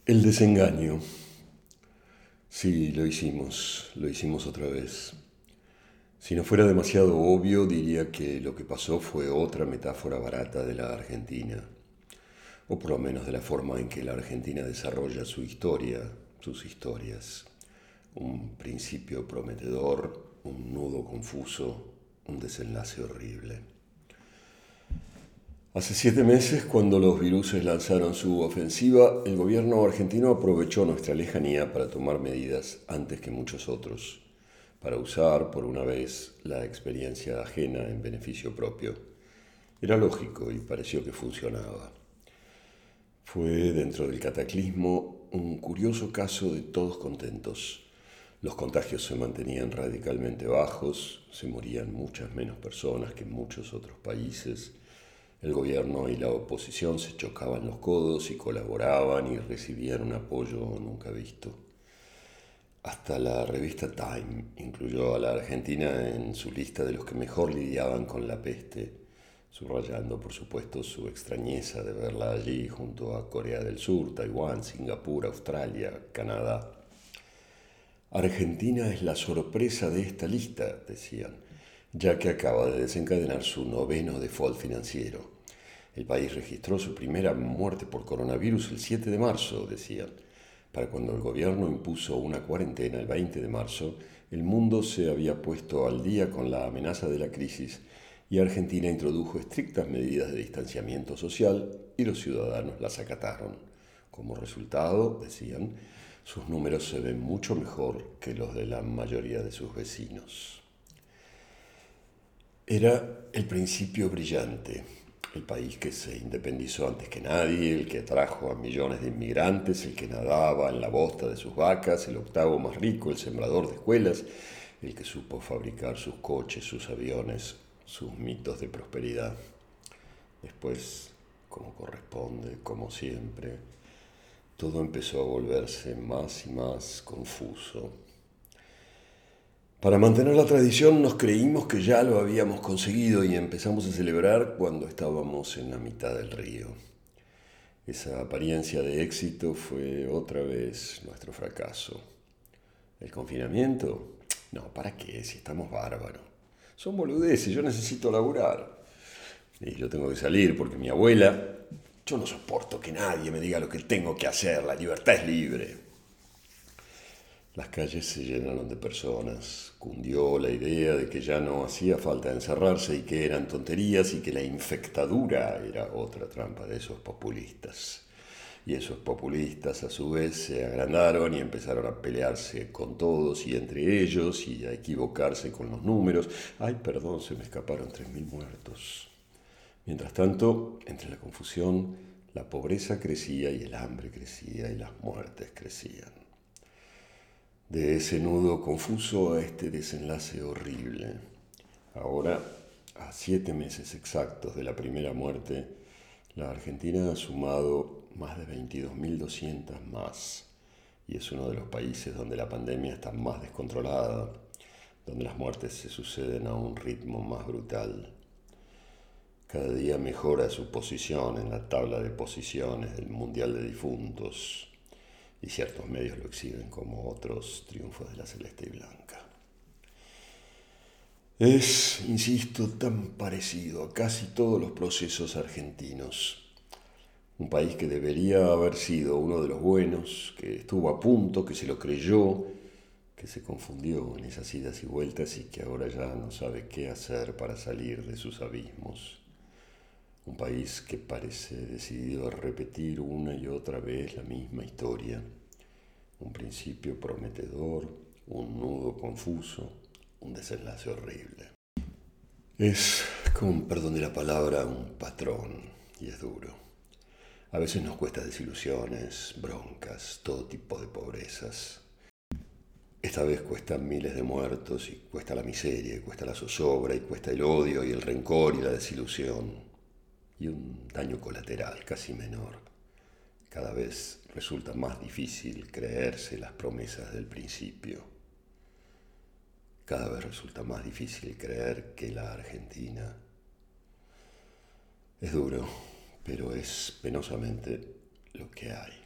El desengaño. Sí, lo hicimos otra vez. Si no fuera demasiado obvio, diría que lo que pasó fue otra metáfora barata de la Argentina, o por lo menos de la forma en que la Argentina desarrolla su historia, sus historias. Un principio prometedor, un nudo confuso, un desenlace horrible. Hace 7 meses, cuando los viruses lanzaron su ofensiva, el gobierno argentino aprovechó nuestra lejanía para tomar medidas antes que muchos otros, para usar, por una vez, la experiencia ajena en beneficio propio. Era lógico y pareció que funcionaba. Fue, dentro del cataclismo, un curioso caso de todos contentos. Los contagios se mantenían radicalmente bajos, se morían muchas menos personas que en muchos otros países. El gobierno y la oposición se chocaban los codos y colaboraban y recibían un apoyo nunca visto. Hasta la revista Time incluyó a la Argentina en su lista de los que mejor lidiaban con la peste, subrayando por supuesto su extrañeza de verla allí junto a Corea del Sur, Taiwán, Singapur, Australia, Canadá. Argentina es la sorpresa de esta lista, decían, ya que acaba de desencadenar su noveno default financiero. El país registró su primera muerte por coronavirus el 7 de marzo, decían. Para cuando el gobierno impuso una cuarentena el 20 de marzo, el mundo se había puesto al día con la amenaza de la crisis y Argentina introdujo estrictas medidas de distanciamiento social y los ciudadanos las acataron. Como resultado, decían, sus números se ven mucho mejor que los de la mayoría de sus vecinos. Era el principio brillante, el país que se independizó antes que nadie, el que atrajo a millones de inmigrantes, el que nadaba en la bosta de sus vacas, el octavo más rico, el sembrador de escuelas, el que supo fabricar sus coches, sus aviones, sus mitos de prosperidad. Después, como corresponde, como siempre, todo empezó a volverse más y más confuso. Para mantener la tradición nos creímos que ya lo habíamos conseguido y empezamos a celebrar cuando estábamos en la mitad del río. Esa apariencia de éxito fue otra vez nuestro fracaso. ¿El confinamiento? No, ¿para qué? Si estamos bárbaros. Son boludeces, yo necesito laburar. Y yo tengo que salir porque mi abuela... Yo no soporto que nadie me diga lo que tengo que hacer, la libertad es libre. Las calles se llenaron de personas, cundió la idea de que ya no hacía falta encerrarse y que eran tonterías y que la infectadura era otra trampa de esos populistas. Y esos populistas a su vez se agrandaron y empezaron a pelearse con todos y entre ellos y a equivocarse con los números. Ay, perdón, se me escaparon 3.000 muertos. Mientras tanto, entre la confusión, la pobreza crecía y el hambre crecía y las muertes crecían. De ese nudo confuso a este desenlace horrible. Ahora, a 7 meses exactos de la primera muerte, la Argentina ha sumado más de 22.200 más y es uno de los países donde la pandemia está más descontrolada, donde las muertes se suceden a un ritmo más brutal. Cada día mejora su posición en la tabla de posiciones del Mundial de Difuntos y ciertos medios lo exhiben como otros triunfos de la celeste y blanca. Es, insisto, tan parecido a casi todos los procesos argentinos. Un país que debería haber sido uno de los buenos, que estuvo a punto, que se lo creyó, que se confundió en esas idas y vueltas y que ahora ya no sabe qué hacer para salir de sus abismos. Un país que parece decidido a repetir una y otra vez la misma historia. Un principio prometedor, un nudo confuso, un desenlace horrible. Es, con perdón de la palabra, un patrón y es duro. A veces nos cuesta desilusiones, broncas, todo tipo de pobrezas. Esta vez cuestan miles de muertos y cuesta la miseria, y cuesta la zozobra, y cuesta el odio y el rencor y la desilusión. Y un daño colateral casi menor. Cada vez resulta más difícil creerse las promesas del principio. Cada vez resulta más difícil creer que la Argentina es duro, pero es penosamente lo que hay.